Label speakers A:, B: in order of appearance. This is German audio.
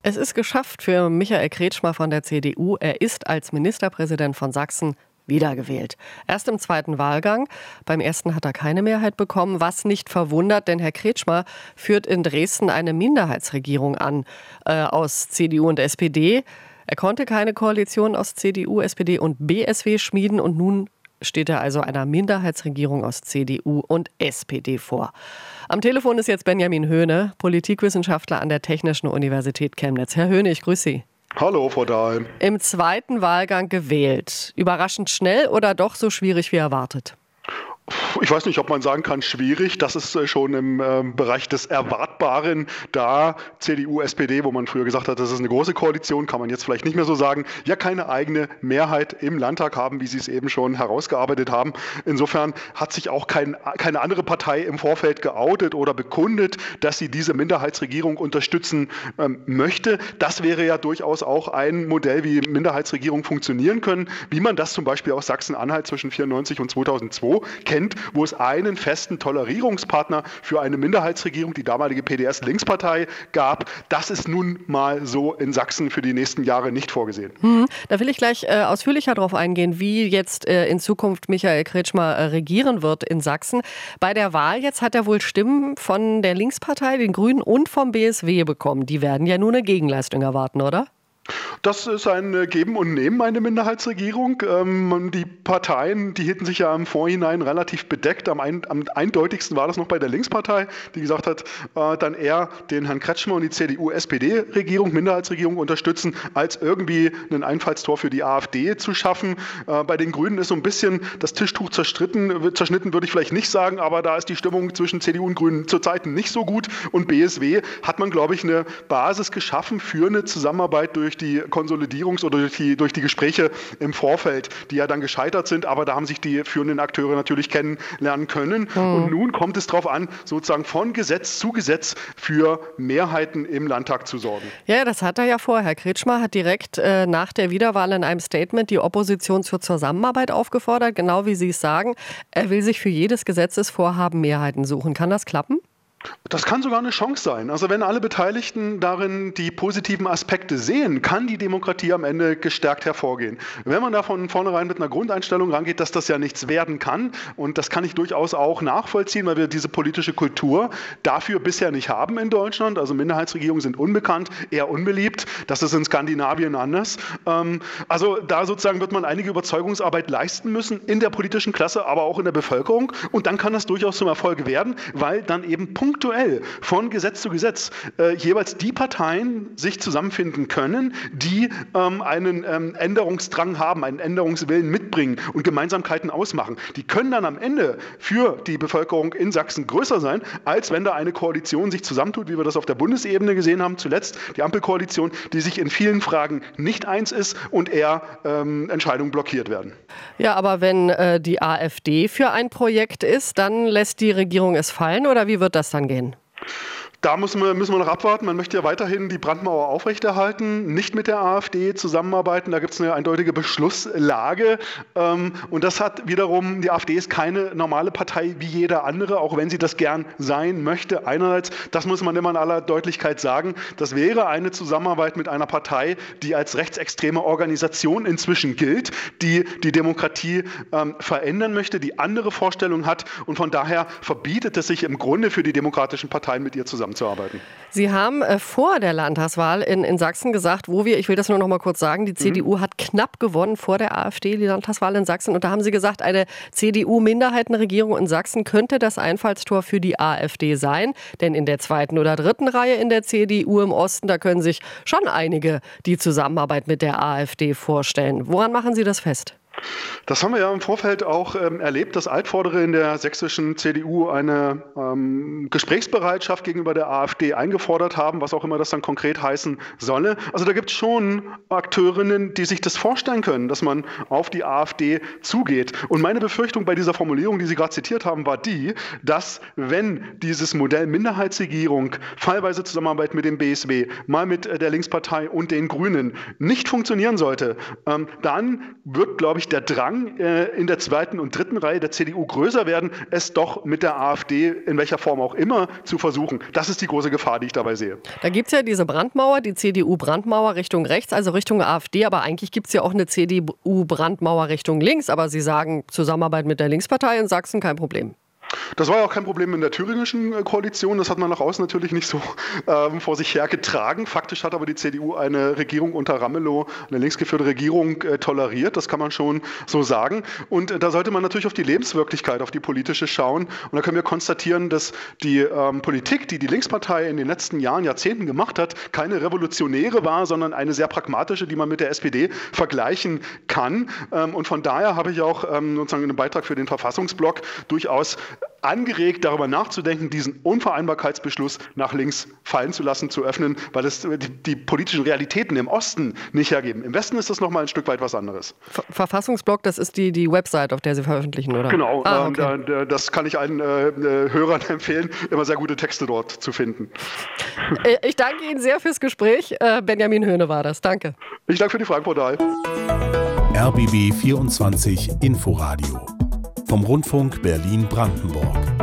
A: Es ist geschafft für Michael Kretschmer von der CDU. Er ist als Ministerpräsident von Sachsen wiedergewählt. Erst im zweiten Wahlgang. Beim ersten hat er keine Mehrheit bekommen, was nicht verwundert, denn Herr Kretschmer führt in Dresden eine Minderheitsregierung an aus CDU und SPD. Er konnte keine Koalition aus CDU, SPD und BSW schmieden und nun steht er also einer Minderheitsregierung aus CDU und SPD vor. Am Telefon ist jetzt Benjamin Höhne, Politikwissenschaftler an der Technischen Universität Chemnitz. Herr Höhne, ich grüße Sie.
B: Hallo, Frau Dahl.
A: Im zweiten Wahlgang gewählt. Überraschend schnell oder doch so schwierig wie erwartet?
B: Ich weiß nicht, ob man sagen kann, schwierig. Das ist schon im Bereich des Erwartbaren. Da CDU, SPD, wo man früher gesagt hat, das ist eine große Koalition, kann man jetzt vielleicht nicht mehr so sagen, ja keine eigene Mehrheit im Landtag haben, wie Sie es eben schon herausgearbeitet haben. Insofern hat sich auch keine andere Partei im Vorfeld geoutet oder bekundet, dass sie diese Minderheitsregierung unterstützen möchte. Das wäre ja durchaus auch ein Modell, wie Minderheitsregierungen funktionieren können, wie man das zum Beispiel aus Sachsen-Anhalt zwischen 1994 und 2002 kennt, wo es einen festen Tolerierungspartner für eine Minderheitsregierung, die damalige PDS-Linkspartei, gab. Das ist nun mal so in Sachsen für die nächsten Jahre nicht vorgesehen.
A: Da will ich gleich ausführlicher darauf eingehen, wie jetzt in Zukunft Michael Kretschmer regieren wird in Sachsen. Bei der Wahl jetzt hat er wohl Stimmen von der Linkspartei, den Grünen und vom BSW bekommen. Die werden ja nur eine Gegenleistung erwarten, oder?
B: Das ist ein Geben und Nehmen, eine Minderheitsregierung. Die Parteien, die hielten sich ja im Vorhinein relativ bedeckt. Am eindeutigsten war das noch bei der Linkspartei, die gesagt hat, dann eher den Herrn Kretschmer und die CDU-SPD-Regierung, Minderheitsregierung unterstützen, als irgendwie ein Einfallstor für die AfD zu schaffen. Bei den Grünen ist so ein bisschen das Tischtuch zerschnitten, würde ich vielleicht nicht sagen, aber da ist die Stimmung zwischen CDU und Grünen zurzeit nicht so gut. Und BSW hat man, glaube ich, eine Basis geschaffen für eine Zusammenarbeit durch die Konsolidierungs- oder durch die Gespräche im Vorfeld, die ja dann gescheitert sind, aber da haben sich die führenden Akteure natürlich kennenlernen können. Und nun kommt es darauf an, sozusagen von Gesetz zu Gesetz für Mehrheiten im Landtag zu sorgen.
A: Ja, das hat er ja vor. Herr Kretschmer hat direkt nach der Wiederwahl in einem Statement die Opposition zur Zusammenarbeit aufgefordert, genau wie Sie es sagen. Er will sich für jedes Gesetzesvorhaben Mehrheiten suchen. Kann das klappen?
B: Das kann sogar eine Chance sein. Also wenn alle Beteiligten darin die positiven Aspekte sehen, kann die Demokratie am Ende gestärkt hervorgehen. Wenn man da von vornherein mit einer Grundeinstellung rangeht, dass das ja nichts werden kann, und das kann ich durchaus auch nachvollziehen, weil wir diese politische Kultur dafür bisher nicht haben in Deutschland. Also Minderheitsregierungen sind unbekannt, eher unbeliebt. Das ist in Skandinavien anders. Also da sozusagen wird man einige Überzeugungsarbeit leisten müssen in der politischen Klasse, aber auch in der Bevölkerung. Und dann kann das durchaus zum Erfolg werden, weil dann eben punktuell von Gesetz zu Gesetz jeweils die Parteien sich zusammenfinden können, die einen Änderungsdrang haben, einen Änderungswillen mitbringen und Gemeinsamkeiten ausmachen. Die können dann am Ende für die Bevölkerung in Sachsen größer sein, als wenn da eine Koalition sich zusammentut, wie wir das auf der Bundesebene gesehen haben, zuletzt die Ampelkoalition, die sich in vielen Fragen nicht eins ist und eher Entscheidungen blockiert werden.
A: Ja, aber wenn die AfD für ein Projekt ist, dann lässt die Regierung es fallen, oder wie wird das dann gehen?
B: Da müssen wir noch abwarten. Man möchte ja weiterhin die Brandmauer aufrechterhalten, nicht mit der AfD zusammenarbeiten. Da gibt es eine eindeutige Beschlusslage. Und das hat wiederum, die AfD ist keine normale Partei wie jeder andere, auch wenn sie das gern sein möchte. Einerseits, das muss man immer in aller Deutlichkeit sagen, das wäre eine Zusammenarbeit mit einer Partei, die als rechtsextreme Organisation inzwischen gilt, die die Demokratie verändern möchte, die andere Vorstellungen hat. Und von daher verbietet es sich im Grunde für die demokratischen Parteien, mit ihr zusammenzuarbeiten.
A: Sie haben vor der Landtagswahl in Sachsen gesagt, ich will das nur noch mal kurz sagen, die CDU hat knapp gewonnen vor der AfD, die Landtagswahl in Sachsen. Und da haben Sie gesagt, eine CDU-Minderheitenregierung in Sachsen könnte das Einfallstor für die AfD sein. Denn in der zweiten oder dritten Reihe in der CDU im Osten, da können sich schon einige die Zusammenarbeit mit der AfD vorstellen. Woran machen Sie das fest?
B: Das haben wir ja im Vorfeld auch erlebt, dass Altvordere in der sächsischen CDU eine Gesprächsbereitschaft gegenüber der AfD eingefordert haben, was auch immer das dann konkret heißen solle. Also da gibt es schon Akteurinnen, die sich das vorstellen können, dass man auf die AfD zugeht. Und meine Befürchtung bei dieser Formulierung, die Sie gerade zitiert haben, war die, dass wenn dieses Modell Minderheitsregierung, fallweise Zusammenarbeit mit dem BSW, mal mit der Linkspartei und den Grünen nicht funktionieren sollte, dann wird, glaube ich, ich, der Drang in der zweiten und dritten Reihe der CDU größer werden, es doch mit der AfD, in welcher Form auch immer, zu versuchen. Das ist die große Gefahr, die ich dabei sehe.
A: Da gibt es ja diese Brandmauer, die CDU-Brandmauer Richtung rechts, also Richtung AfD, aber eigentlich gibt es ja auch eine CDU-Brandmauer Richtung links, aber Sie sagen, Zusammenarbeit mit der Linkspartei in Sachsen kein Problem.
B: Das war ja auch kein Problem in der thüringischen Koalition. Das hat man nach außen natürlich nicht so vor sich hergetragen. Faktisch hat aber die CDU eine Regierung unter Ramelow, eine linksgeführte Regierung, toleriert. Das kann man schon so sagen. Und da sollte man natürlich auf die Lebenswirklichkeit, auf die politische schauen. Und da können wir konstatieren, dass die Politik, die die Linkspartei in den letzten Jahren, Jahrzehnten gemacht hat, keine revolutionäre war, sondern eine sehr pragmatische, die man mit der SPD vergleichen kann. Und von daher habe ich auch sozusagen einen Beitrag für den Verfassungsblock durchaus angeregt, darüber nachzudenken, diesen Unvereinbarkeitsbeschluss nach links fallen zu lassen, zu öffnen, weil es die politischen Realitäten im Osten nicht hergeben. Im Westen ist das nochmal ein Stück weit was anderes.
A: Verfassungsblog, das ist die Website, auf der Sie veröffentlichen, oder?
B: Genau,
A: okay.
B: Das kann ich allen Hörern empfehlen, immer sehr gute Texte dort zu finden.
A: Ich danke Ihnen sehr fürs Gespräch. Benjamin Höhne war das. Danke.
B: Ich danke für die Fragenportal.
C: RBB 24 Inforadio vom Rundfunk Berlin-Brandenburg.